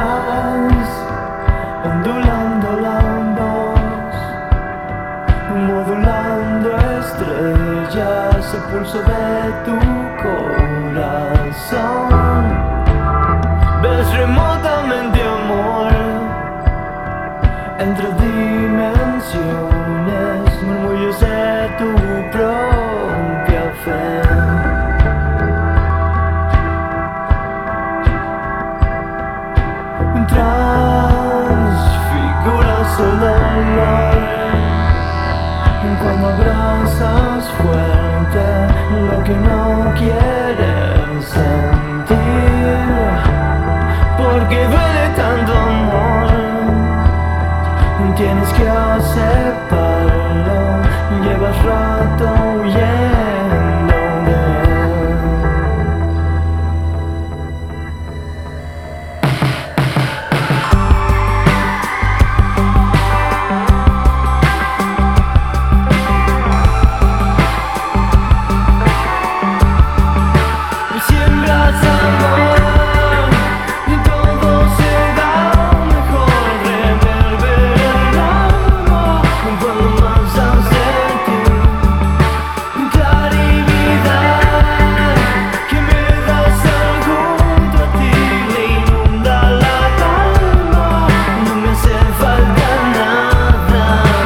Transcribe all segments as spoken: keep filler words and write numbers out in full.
figuras ondulando la voz, modulando estrellas, el pulso de tu corazón. Ves remotamente amor entre dimensiones, murmullos de tu propia fe. Transfiguras el dolor cuando abrazas fuerte lo que no quieres sentir, porque duele tanto amor, tienes que aceptarlo, llevas rato huyendo de él. Siembras amor y todo se da mejor, reverberando cuando más has de ti. Claridad que me das al junto a ti, me inunda la calma, no me hace falta nada.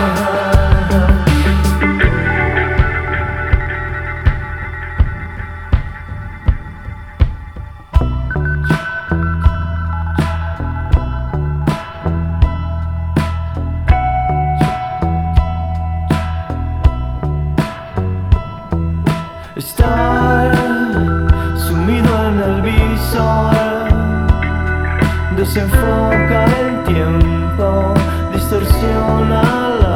Estar sumido en el visor desenfoca el tiempo, distorsiona la